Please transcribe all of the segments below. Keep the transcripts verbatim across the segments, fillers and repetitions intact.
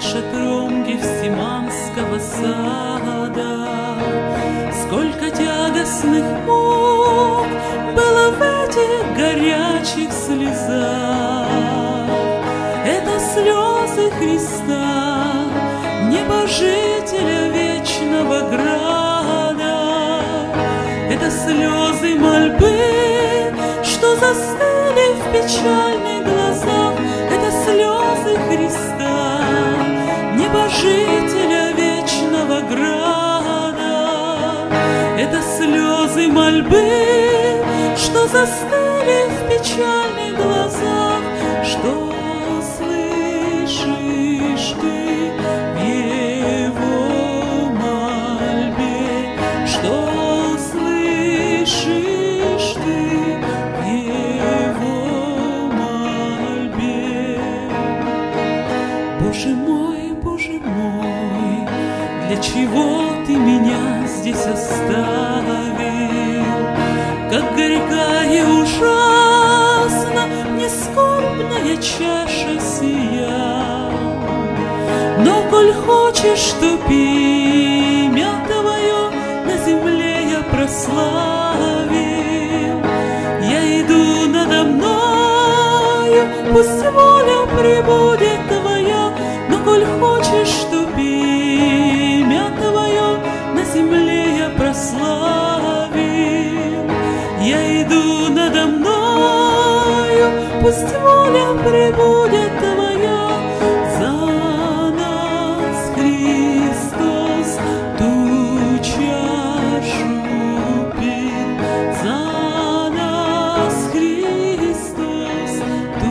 шатром Гефсиманского сада. Сколько тягостных мук было в этих горячих слезах. Это слезы Христа, небожителя вечного града. Это слезы мольбы, что застыли в печальных глазах. Это слезы Христа, небожителя вечного града. Это слезы мольбы, что застыли в печальных глазах. Что слышишь ты в его мольбе? Что слышишь ты в его мольбе? Боже мой, Боже мой, для чего ты меня здесь оставил? Как горька и ужасна мне скорбная чаша сия. Но коль хочешь, чтоб имя Твое на земле я прославил, я иду надо мною, пусть воля пребудет Твоя. Но коль хочешь, чтоб имя Твое на земле я прославил, я иду надо мною, пусть воля пребудет Твоя. За нас Христос ту чашу пил, за нас Христос ту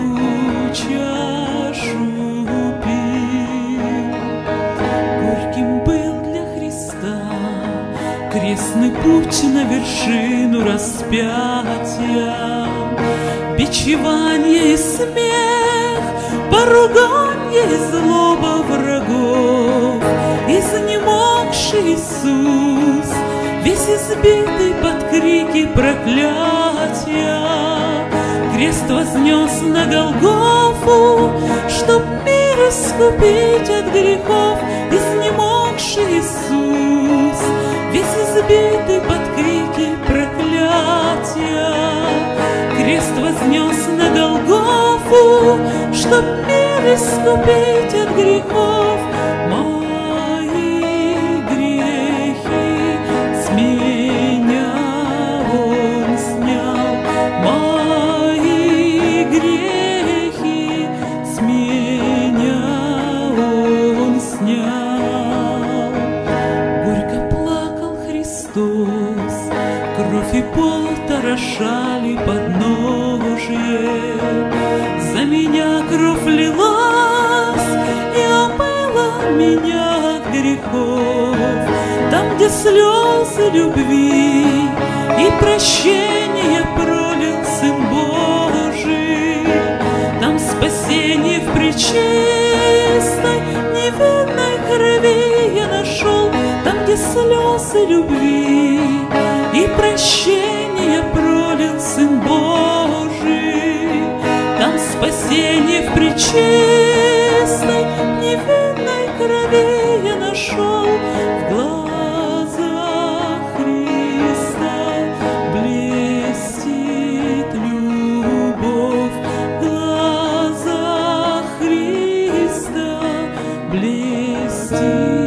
чашу пил. Горьким был для Христа крестный путь на вершину распятия. Бичевание и смех, поругание и злоба врагов. Изнемогший Иисус, весь избитый под крики проклятия, крест вознес на Голгофу, чтоб мир искупить от грехов. Изнемогший Иисус, весь избитый под крики проклятия, крест вознес на Голгофу, чтоб мир искупить от грехов. Мои грехи с меня Он снял, мои грехи с меня Он снял. Горько плакал Христос, кровь и пот орошали подножие. За меня кровь лилась и омыла меня от грехов. Там, где слезы любви и прощения пролил Сын Божий, там спасение в пречистой невинной крови я нашел. Там, где слезы любви и прощения пролил Сын Божий, там спасение в пречистой невинной крови я нашел. В глазах Христа блестит любовь, в глазах Христа блестит